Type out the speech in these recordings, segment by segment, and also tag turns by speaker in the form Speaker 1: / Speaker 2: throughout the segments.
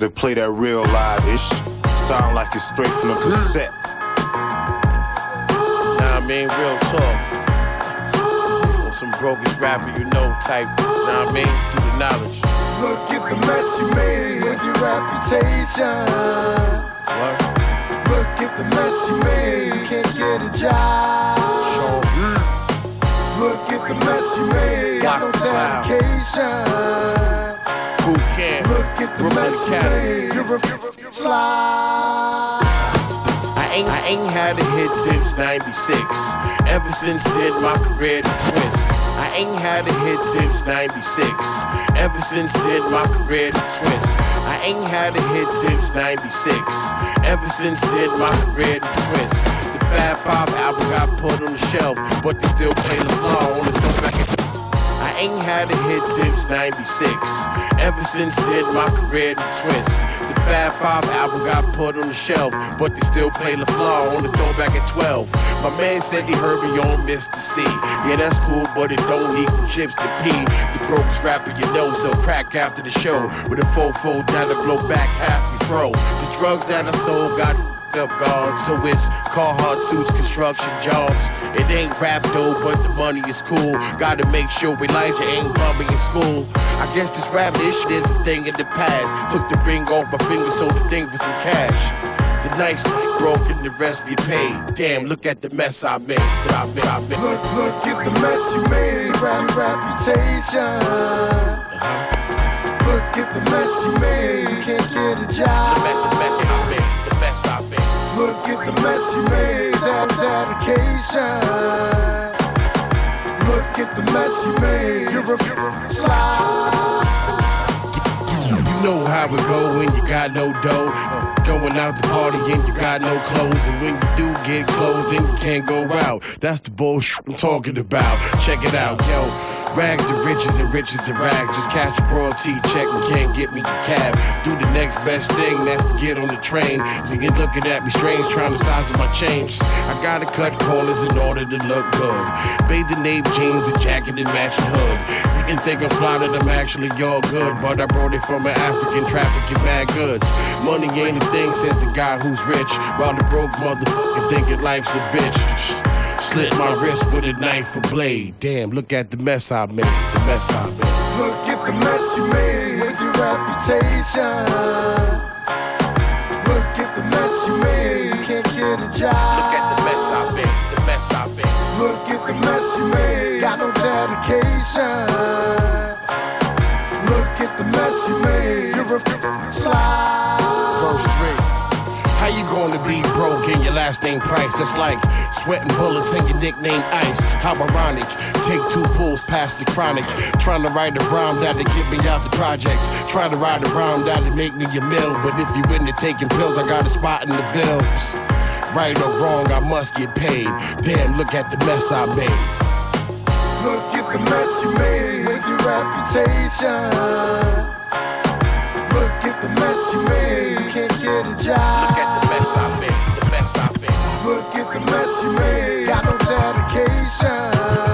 Speaker 1: they play that real live-ish. Sound like it's straight from the cassette.
Speaker 2: Nah, I mean, real talk. On some brokest rapper, you know, type, nah, I mean, through the knowledge.
Speaker 3: Look at the mess you made with your reputation.
Speaker 2: What?
Speaker 3: Look at the mess you made, you can't get a job.
Speaker 2: Sure.
Speaker 3: Look at the mess you made, got no dedication.
Speaker 2: Who can?
Speaker 3: Look at the mess you made, you're a slide.
Speaker 2: I ain't had a hit since 96. Ever since then, my career done twist. I ain't had a hit since 96. Ever since then, my career done twist. I ain't had a hit since 96. Ever since then, my career done twist. The Fab Five album got put on the shelf, but they still play the flaw on the throwback. I ain't had a hit since 96. Ever since then, my career done twist. The Fab Five album got put on the shelf, but they still play the flaw on the throwback at 12. My man said he heard me on Mr. C. Yeah, that's cool, but it don't equal chips to P. The brokest rapper you know sell crack after the show with a fofo down to blow back half your fro. The drugs that I sold got up guard, so it's Carhartt suits, construction jobs. It ain't rap though, but the money is cool. Gotta make sure Elijah ain't bumming in school. I guess this rap this shit is a thing in the past. Took the ring off my finger, sold the thing for some cash. The nice broke and the rest get paid. Damn, look at the mess I made.
Speaker 3: Look at the mess you made, reputation. Look at the mess you made, you can't get a job.
Speaker 2: The mess I made, the mess I made.
Speaker 3: Look at the mess you made, that dedication. Look at the mess you made, you're a slide.
Speaker 2: You know how it go when you got no dough. Going out to party and you got no clothes. And when you do get clothes, then you can't go out. That's the bullshit I'm talking about. Check it out, yo. Rags to riches and riches to rags. Just cash a royalty check and can't get me a cab. Do the next best thing, that's to get on the train. So you looking at me strange, trying to size of my change. I gotta cut corners in order to look good. Bathing Ape jeans, a jacket and matching hood. So you can think I'm fly that I'm actually all good, but I brought it from an African trafficking bad goods. Money ain't a thing, said the guy who's rich, while the broke motherfucker thinking life's a bitch. Slit my wrist with a knife or blade. Damn, look at the mess I made, the mess I made.
Speaker 3: Look at the mess you made with your reputation. Look at the mess you made, you can't get a job.
Speaker 2: Look at the mess I made, the mess I made.
Speaker 3: Look at the mess you made, got no dedication. Look at the mess you made, you're a slide.
Speaker 2: Verse 3. How you gonna be broke and your last name Price? That's like sweating bullets and your nickname Ice. How ironic, take 2 pulls past the chronic. Trying to write a rhyme that'll get me out the projects. Try to write a rhyme that'll make me a meal. But if you into taking pills, I got a spot in the Vills. Right or wrong, I must get paid. Damn, look at the mess I made.
Speaker 3: Look at the mess you made with your reputation. Look at the mess you made, you can't get a job.
Speaker 2: Look at the mess I made, the mess I made.
Speaker 3: Look at the mess you made, got no dedication.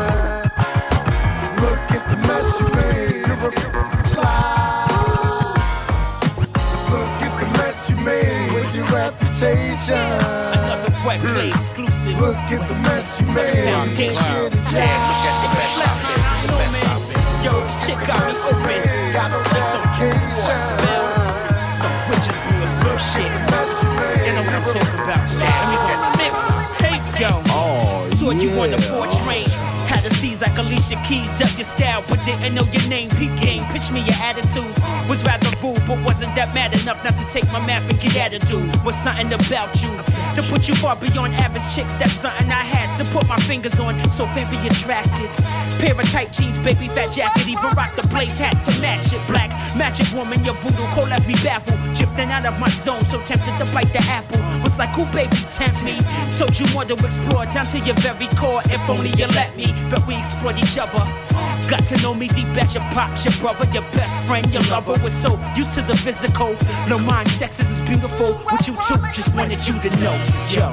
Speaker 3: Look at the mess you made, you're a slide. Look at the mess you made with your reputation.
Speaker 4: Another wet play exclusive.
Speaker 3: Look at the mess you made, you can't get a job.
Speaker 2: Look at the mess I made, the mess I made.
Speaker 4: Yo, chick got me open. Like some spell, some witches brewing some shit. And I'm gonna talk about that. Mix tape, yo. Saw you on the 4 train. Had the steez like Alicia Keys, duck your style, but didn't know your name. Peak game, pitch me your attitude. Was rather rude, but wasn't that mad enough not to take my math and get attitude. Was something about you to put you far beyond average chicks. That's something I had to put my fingers on. So very attracted. Pair of tight jeans, baby fat jacket, even rock the blaze hat to match it. Black magic woman, your voodoo core left me baffled. Drifting out of my zone, so tempted to bite the apple. Was like, who baby tempt me? Told you want to explore down to your very core. If only you let me, but we explored each other. Got to know me deep as your pops, your brother, your best friend, your lover. Was so used to the physical. No mind, sex is beautiful. With you too, just wanted you to know, yo.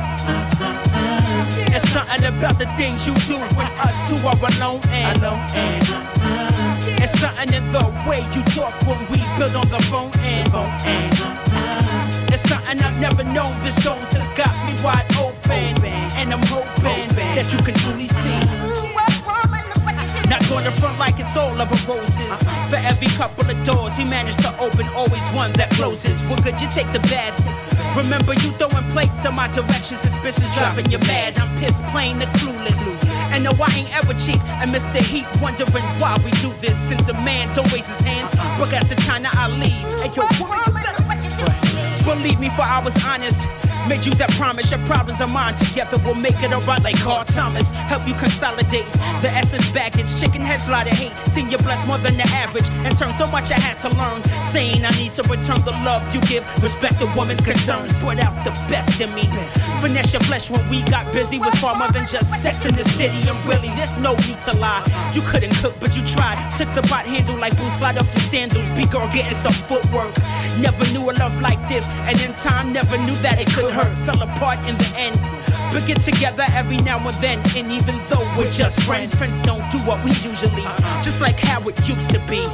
Speaker 4: It's something about the things you do when us two are alone and It's something in the way you talk when we build on the phone end. It's something I've never known. This Jones has got me wide open, and I'm hoping that you can truly see. Not going to front like it's all of a roses. For every couple of doors he managed to open, always one that closes. Well, could you take the bad? Remember you throwing plates in my direction, suspicious, driving you mad. I'm pissed, plain and clueless. And no, I ain't ever cheat. And Mr. Heat wondering why we do this. Since a man don't raise his hands, but that's the China I leave. Hey, yo, believe me, for I was honest. Made you that promise, your problems are mine. Together we'll make it alright like Carl Thomas. Help you consolidate the essence baggage. Chicken heads, lot of hate. Seen you blessed more than the average. In turn, so much I had to learn. Saying I need to return the love you give. Respect a woman's concerns. Put out the best in me. Finesse your flesh when we got busy. Was far more than just sex in the city. And really, there's no need to lie. You couldn't cook, but you tried. Took the bot handle like boots, slide off your sandals. Be girl getting some footwork. Never knew a love like this. And in time, never knew that it could hurt. Fell apart in the end, but get together every now and then. And even though we're just friends, friends don't do what we usually. Just like how it used to be.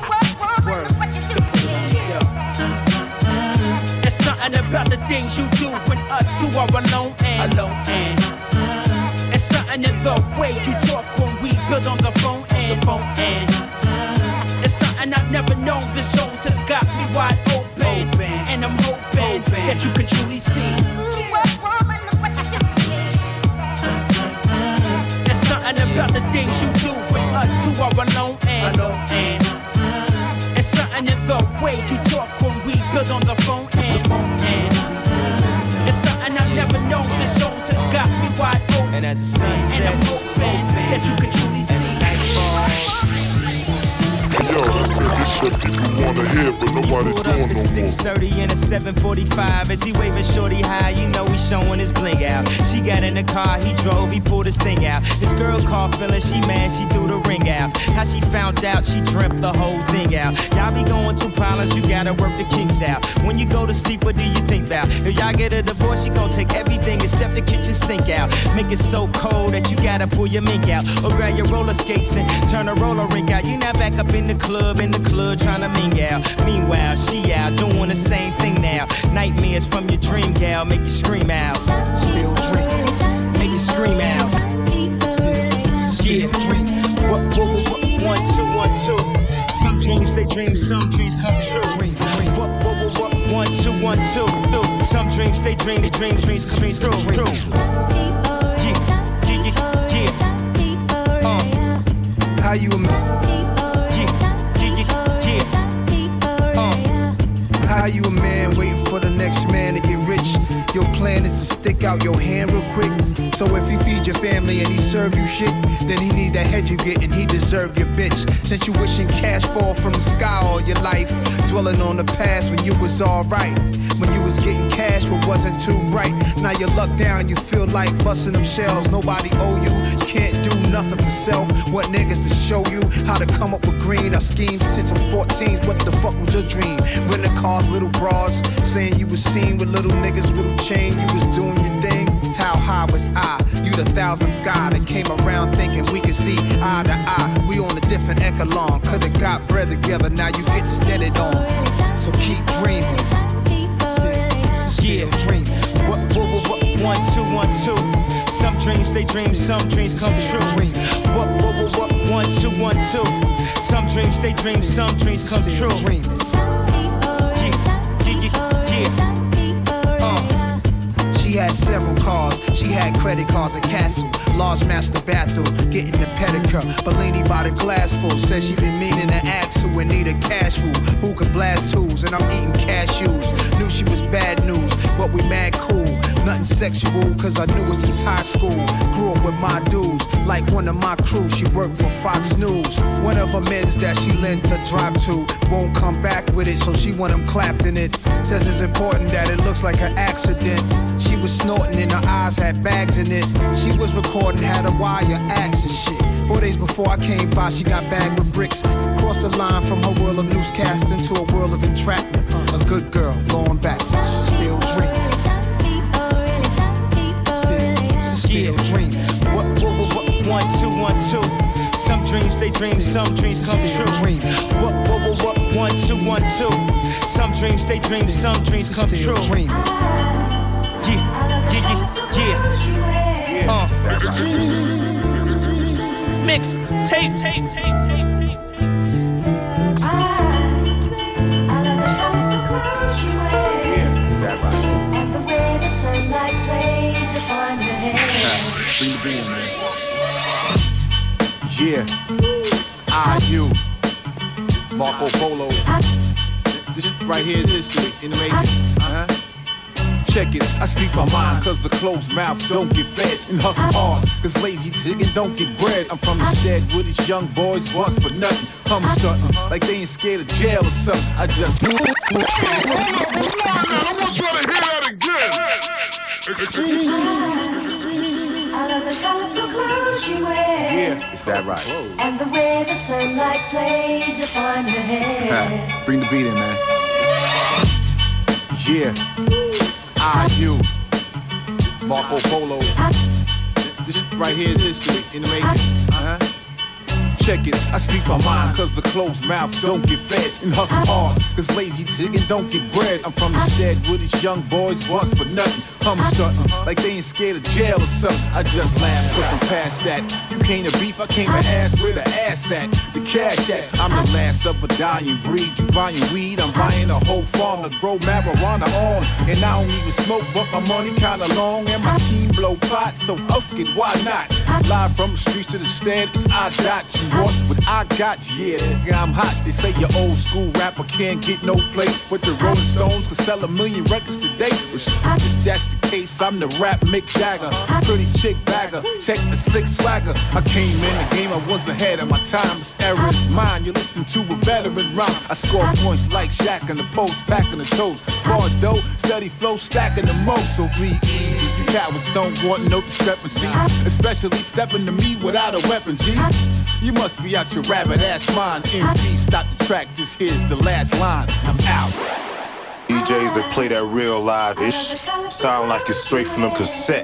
Speaker 4: It's something about the things you do when us two are alone. And it's something in the way you talk when we build on the phone. And it's something I've never known. This Jones has got me wide open, and I'm hoping that you can truly see. It's something about the things you do when us two are alone. And it's something in the way you talk when we build on the phone. And it's something I've never known. This Jones has got me wide open,
Speaker 5: and as the sun sets,
Speaker 4: and I'm hoping that you can truly see.
Speaker 1: Yo, that's this shit people wanna hear, but nobody doing no more.
Speaker 5: 6:30 and a 7:45 as he waving shorty high, you know he showing his bling out. She got in the car, he drove, he pulled his thing out. His girl called feeling she mad, she threw the ring out. How she found out, she dreamt the whole thing out. Y'all be going through problems, you gotta work the kinks out. When you go to sleep, what do you think about? If y'all get a divorce, she gon' take everything except the kitchen sink out. Make it so cold that you gotta pull your mink out. Or grab your roller skates and turn a roller rink out. You not back up in the club trying to ming out. Meanwhile, she out doing the same thing now. Nightmares from your dream gal make you scream out. Still dreaming, make you scream out. Yeah, dream. What, 1, 2, 1, 2. Some dreams they dream, some dreams come true. What, 1, 2, 1, 2. Some dreams they dream, dreams come true. Yeah.
Speaker 3: How you How you a man waiting for the next man to get rich? Your plan is to stick out your hand real quick. So if he feed your family and he serve you shit, then he need that head you get and he deserve your bitch. Since you wishing cash fall from the sky all your life, dwelling on the past when you was alright, when you was getting cash but wasn't too bright. Now you luck down, you feel like busting them shells. Nobody owe you, can't do nothing for self. What niggas to show you how to come up with green? I schemed since I'm 14s, what the fuck was your dream? Renting cars, little bras, saying you was seen with little niggas, little chain, you was doing your thing. How high was I? You the 1000th guy that came around thinking we could see eye to eye. We on a different echelon, could've got bread together, now you get steadied on. So keep dreaming. Still dreaming.
Speaker 5: What, 1, 2, 1, 2. Some dreams they dream, some dreams come true. What, 1, 2, 1, 2. Some dreams they dream, some dreams come true.
Speaker 3: She had several cars, she had credit cards at Castle, large master bathroom, getting the pedicure. Bellini by the glass full, said she been meaning to ask who in need of cash food, who could blast tools, and I'm eating cashews. Knew she was bad news, but we mad cool. Nothing sexual, cause I knew her since high school. Grew up with my dudes, like one of my crew, she worked for Fox News. One of her men's that she lent a drive to, won't come back with it, so she want him clapped in it. Says it's important that it looks like an accident. She was snorting and her eyes had bags in it. She was recording, had a wire axe and shit. 4 days before I came by, she got bagged with bricks. Crossed the line from her world of newscasting to a world of entrapment. A good girl going backwards, still dreaming. Still dreaming.
Speaker 5: What, 1, 2, 1, 2. Some dreams, they dream, some dreams come true. What, 1, 2, 1, 2. Some dreams, they dream, some dreams come true. Mix, tape.
Speaker 6: And the way the sunlight plays upon your hair.
Speaker 7: Bring the beat, man. Yeah, you, Marco Polo. This right here is history in the making. Check it, I speak my mind, cause the closed mouth don't get fed. And hustle hard, cause lazy chicken don't get bread. I'm from the stead where these young boys bust for nothing. I'm stunting like they ain't scared of jail or something. I just I want y'all to hear that again.
Speaker 6: I love the colorful clothes she wears.
Speaker 7: Yeah, is that right?
Speaker 6: And the way the sunlight plays upon her hair.
Speaker 7: Bring the beat in, man. Yeah. you, Marco Polo. This right here is history in the making. Check it, I speak my mind, cause the closed mouth don't get fed. And hustle hard, cause lazy chicken don't get bread. I'm from the stead where these young boys bust for nothing. I'm stunting like they ain't scared of jail or something. I just laugh, cause I'm past that. You came to beef, I came to ask where the ass at, the cash at. I'm the last of a dying breed. You buying weed, I'm buying a whole farm to grow marijuana on. And I don't even smoke, but my money kinda long. And my team blow pot, so fuck it, why not? Live from the streets to the stead, it's I dot you. What I got, yeah, nigga, I'm hot. They say your old school rapper can't get no play, but the Rolling Stones can sell 1 million records today. But if that's the case, I'm the rap Mick Jagger, pretty chick bagger, check the slick swagger. I came in the game, I was ahead of my time. This era is mine. You listen to a veteran rhyme. I score points like Shaq in the post, packing the toes. Far as dough, steady flow, stacking the most. So be easy. You cowards don't want no discrepancy, especially stepping to me without a weapon. G, you must be out your rabbit ass mind. MP, stop the track, this here's the last line. I'm out.
Speaker 1: DJs that play that real live-ish sound like it's straight from the cassette.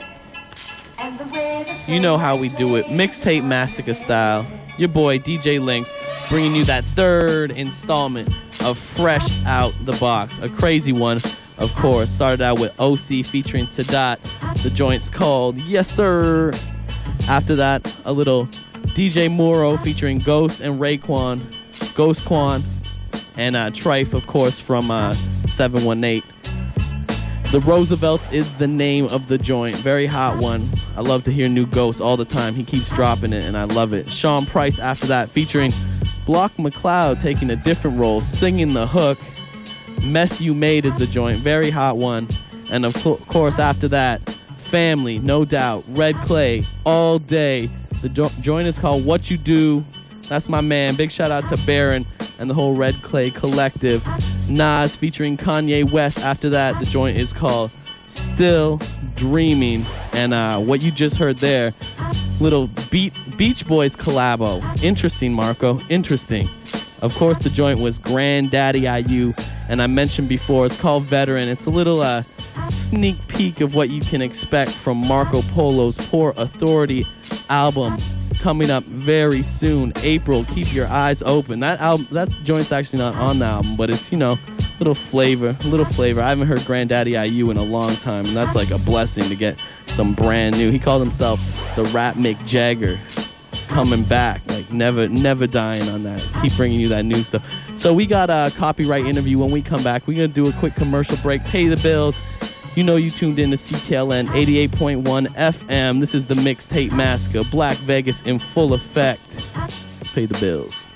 Speaker 8: You know how we do it, Mixtape Massacre style. Your boy DJ Lynx bringing you that third installment of Fresh Out the Box, a crazy one. Of course, started out with OC featuring Sadat. The joint's called Yes Sir. After that, a little DJ Muro featuring Ghost and Raekwon, Ghost Quan, and Trife, of course, from 718. The Roosevelts is the name of the joint. Very hot one. I love to hear new Ghost all the time. He keeps dropping it, and I love it. Sean Price after that, featuring Block McLeod, taking a different role, singing the hook. Mess You Made is the joint. Very hot one. And of course, after that, Family, No Doubt, Red Clay, All Day. The joint is called What You Do. That's my man. Big shout out to Baron and the whole Red Clay collective. Nas featuring Kanye West. After that, the joint is called Still Dreaming. And what you just heard there, little Beach Boys collabo. Interesting, Marco. Interesting. Of course, the joint was Granddaddy IU. And I mentioned before, it's called Veteran. It's a little sneak peek of what you can expect from Marco Polo's Port Authority album coming up very soon. April, keep your eyes open. That joint's actually not on the album, but it's, you know, little flavor. I haven't heard Granddaddy IU in a long time, and that's like a blessing to get some brand new. He called himself the Rap Mick Jagger. Coming back, like never dying on that. Keep bringing you that new stuff. So we got a copyright interview. When we come back, we're gonna do a quick commercial break, pay the bills. You know you tuned in to CKLN 88.1 FM. This is the Mixtape Massacre, Black Vegas in full effect. Let's pay the bills.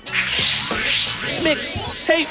Speaker 8: Mixtape.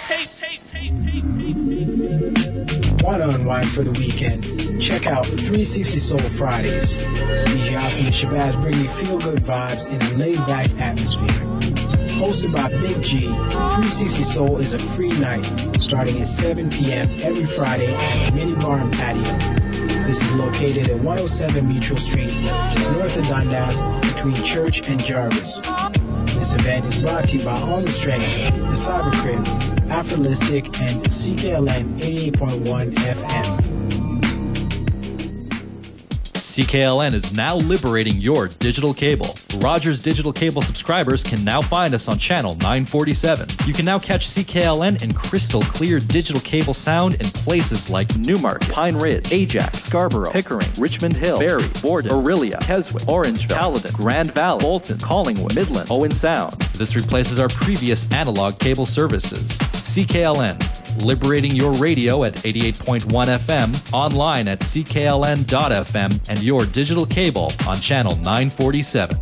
Speaker 9: Want to unwind for the weekend? Check out 360 Soul Fridays. DJ Austin and Shabazz bring you feel-good vibes in a laid-back atmosphere. Hosted by Big G, 360 Soul is a free night starting at 7 p.m. every Friday at the Mini Bar and Patio. This is located at 107 Mutual Street, just north of Dundas, between Church and Jarvis. This event is brought to you by On the Strength, The Cyber Crib, Afrolistic, and CKLN 88.1 FM.
Speaker 10: CKLN is now liberating your digital cable. Rogers Digital Cable subscribers can now find us on channel 947. You can now catch CKLN in crystal clear digital cable sound in places like Newmarket, Pine Ridge, Ajax, Scarborough, Pickering, Richmond Hill, Barrie, Borden, Orillia, Keswick, Orangeville, Caledon, Grand Valley, Bolton, Collingwood, Midland, Owen Sound. This replaces our previous analog cable services. CKLN, liberating your radio at 88.1 FM, online at ckln.fm, and your digital cable on channel 947.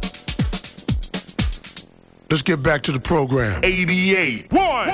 Speaker 11: Let's get back to the program. 88.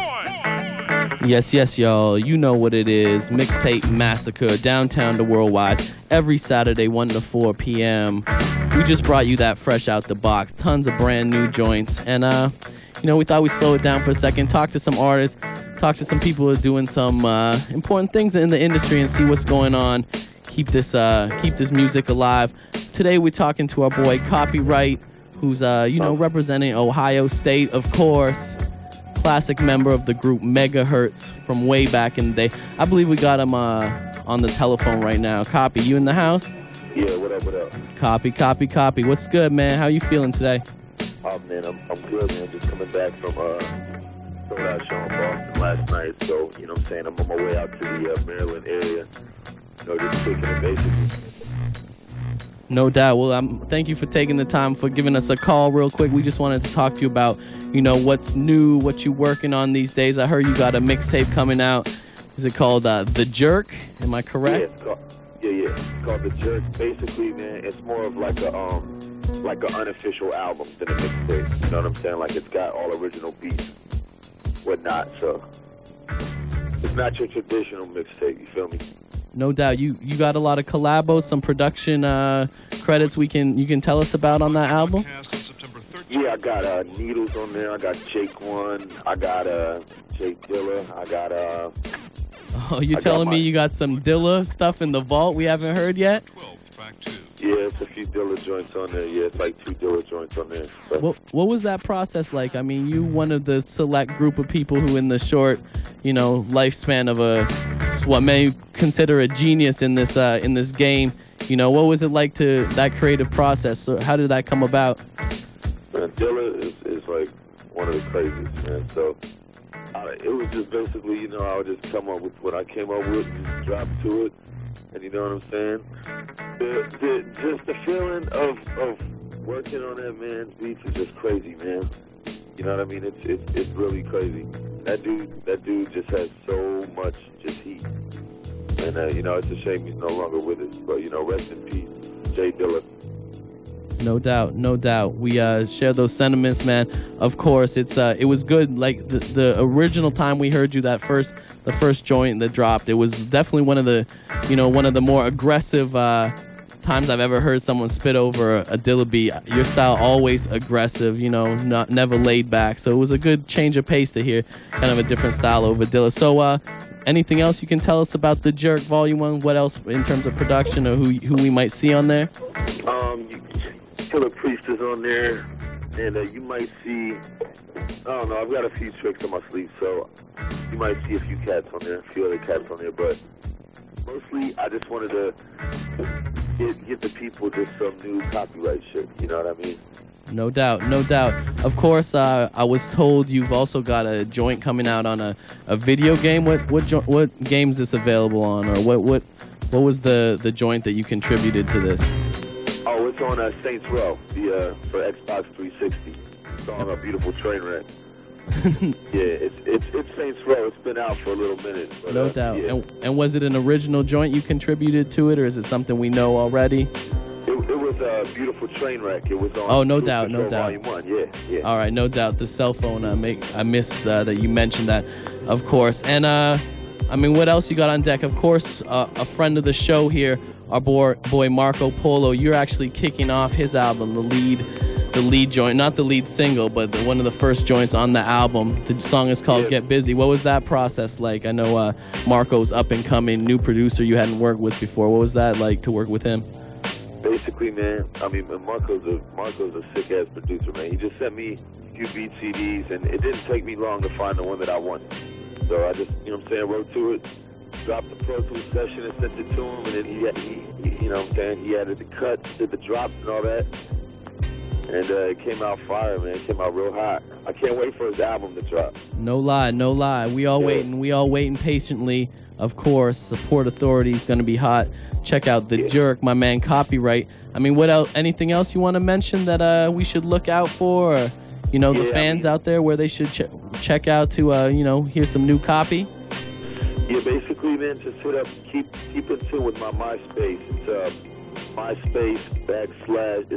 Speaker 8: Yes, y'all. You know what it is. Mixtape Massacre, downtown to worldwide, every Saturday, 1 to 4 p.m. We just brought you that fresh out the box. Tons of brand new joints. And, we thought we'd slow it down for a second, talk to some artists, talk to some people who are doing some important things in the industry and see what's going on. Keep this music alive. Today we're talking to our boy Copyright, who's representing Ohio State, of course. Classic member of the group Megahertz from way back in the day. I believe we got him on the telephone right now. Copy, you in the house?
Speaker 12: Yeah, what up?
Speaker 8: Copy. What's good, man? How you feeling today?
Speaker 12: Oh, man, I'm good, man. Just coming back from that show in Boston last night. So, you know what I'm saying? I'm on my way out to the Maryland area. Just kicking it, basically.
Speaker 8: No doubt. Well, thank you for taking the time, for giving us a call real quick. We just wanted to talk to you about, what's new, what you're working on these days. I heard you got a mixtape coming out. Is it called The Jerk? Am I correct?
Speaker 12: Yeah, it's called The Jerk. Basically, man, it's more of like an unofficial album than a mixtape. You know what I'm saying? Like, it's got all original beats, whatnot. So it's not your traditional mixtape. You feel me?
Speaker 8: No doubt. You got a lot of collabos, some production credits you can tell us about on that album?
Speaker 12: Yeah, I got Needles on there. I got Jake One. I got Jake Dilla. I got
Speaker 8: Oh, you're telling me you got some Dilla stuff in the vault we haven't heard yet?
Speaker 12: Yeah, it's a few Dilla joints on there. Yeah, it's like 2 Dilla joints on there. So.
Speaker 8: What was that process like? I mean, you one of the select group of people who in the short, lifespan of what may consider a genius in this game. What was it like to that creative process? So how did that come about?
Speaker 12: Man, Dilla is like one of the craziest, man. So it was just basically, I would just come up with what I came up with and just drop to it. And you know what I'm saying? Just the feeling of working on that man's beats is just crazy, man. You know what I mean? It's really crazy. That dude just has so much just heat. And it's a shame he's no longer with us. But rest in peace, Jay Dilla.
Speaker 8: No doubt. We share those sentiments, man. Of course, it was good. Like the original time we heard you, the first joint that dropped, it was definitely one of the more aggressive times I've ever heard someone spit over a Dilla beat. Your style always aggressive, never laid back. So it was a good change of pace to hear kind of a different style over Dilla. So anything else you can tell us about The Jerk Volume 1? What else in terms of production or who we might see on there?
Speaker 12: Killer Priest is on there, and you might see, I don't know, I've got a few tricks on my sleeve, so you might see a few cats on there, a few other cats on there, but mostly I just wanted to get the people just some new copyright shit, you know what I mean?
Speaker 8: No doubt. Of course, I was told you've also got a joint coming out on a video game. What game is this available on, or what was the joint that you contributed to this?
Speaker 12: Oh, it's on Saints Row, for Xbox 360. It's on A Beautiful Train Wreck. Yeah, it's Saints Row. It's been out for a little minute. But,
Speaker 8: no doubt.
Speaker 12: Yeah.
Speaker 8: And was it an original joint you contributed to it, or is it something we know already?
Speaker 12: It was a Beautiful Train Wreck. It was on.
Speaker 8: Oh, no doubt.
Speaker 12: Volume 1. Yeah.
Speaker 8: All right, no doubt. The cell phone. I missed that you mentioned that, of course. And what else you got on deck? Of course, a friend of the show here, our boy Marco Polo. You're actually kicking off his album, the lead joint, not the lead single, but one of the first joints on the album. The song is called Get Busy. What was that process like? I know Marco's up and coming, new producer you hadn't worked with before. What was that like to work with him?
Speaker 12: Basically, man, Marco's a sick-ass producer, man. He just sent me a few beat CDs, and it didn't take me long to find the one that I wanted. So I just, wrote to it, dropped the Pro Tools session and sent it to him, and then he you know what I'm saying, he added the cut, did the drops and all that. And it came out fire, man. It came out real hot. I can't wait for his album to drop.
Speaker 8: No lie, no lie. We all waiting patiently. Of course, Support Authority is going to be hot. Check out The Jerk, my man, Copyright. I mean, what else? Anything else you want to mention that we should look out for? Or, you know, the fans out there where they should check out to, you know, hear some new copy?
Speaker 12: Yeah, basically, man, just hit up, keep in tune with my MySpace. It's it's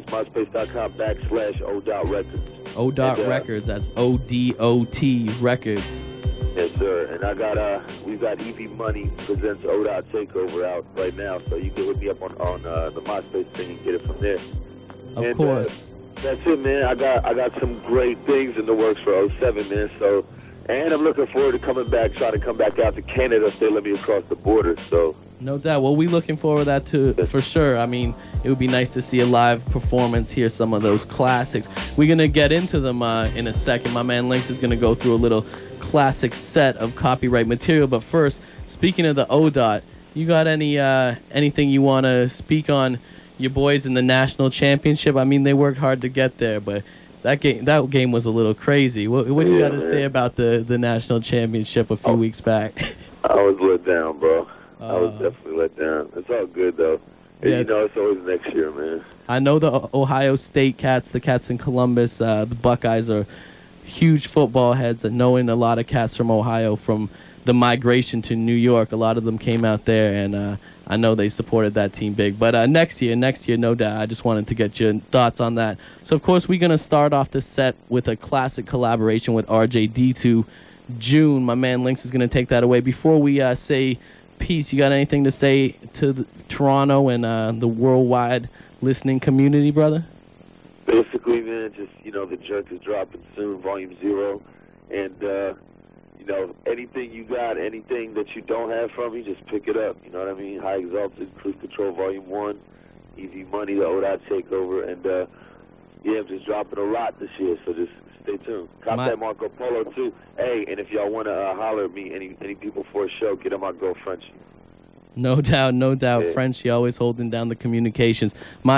Speaker 12: myspace.com/o.records.
Speaker 8: O.records, that's O-D-O-T records.
Speaker 12: Yes, sir. And we've got Evie Money presents O.Dot Takeover out right now, so you can hit me up on the MySpace thing and get it from there.
Speaker 8: Of course.
Speaker 12: That's it, man. I got some great things in the works for 07, man. So, and I'm looking forward to trying to come back out to Canada if they let me across the border. So.
Speaker 8: No doubt. Well, we're looking forward to that too, for sure. I mean, it would be nice to see a live performance, hear some of those classics. We're going to get into them in a second. My man Lynx is going to go through a little classic set of copyright material. But first, speaking of the O.Dot, you got anything you want to speak on your boys in the national championship? I mean, they worked hard to get there, but that game was a little crazy. What do you got to say about the national championship a few weeks back?
Speaker 12: I was let down, bro. I was definitely let down. It's all good, though. And, you know, it's always next year, man.
Speaker 8: I know the Ohio State Cats, the Cats in Columbus, the Buckeyes are huge football heads, and knowing a lot of cats from Ohio from the migration to New York, a lot of them came out there, and I know they supported that team big. But next year, no doubt, I just wanted to get your thoughts on that. So, of course, we're going to start off the set with a classic collaboration with RJD2. June, my man Lynx is going to take that away. Before we say peace, you got anything to say to Toronto and the worldwide listening community, brother?
Speaker 12: Basically, man, just, you know, The Jerk is dropping soon, Volume 0. And, you know, anything you got, anything that you don't have from me, just pick it up. You know what I mean? High Exalted, Cruise Control Volume 1, Easy Money, the O.Dot Takeover. And, yeah, I'm just dropping a lot this year, so just stay tuned. Cop that Marco Polo, too. Hey, and if y'all want to holler at me, any people for a show, get on my girl Frenchie.
Speaker 8: No doubt. Yeah. Frenchie always holding down the communications.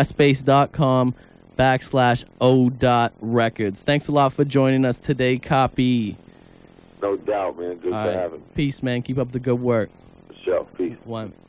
Speaker 8: MySpace.com/O.records. Thanks a lot for joining us today, Copy.
Speaker 12: No doubt, man. Good to have it.
Speaker 8: Peace, man. Keep up the good work.
Speaker 12: For sure. Peace.
Speaker 8: One.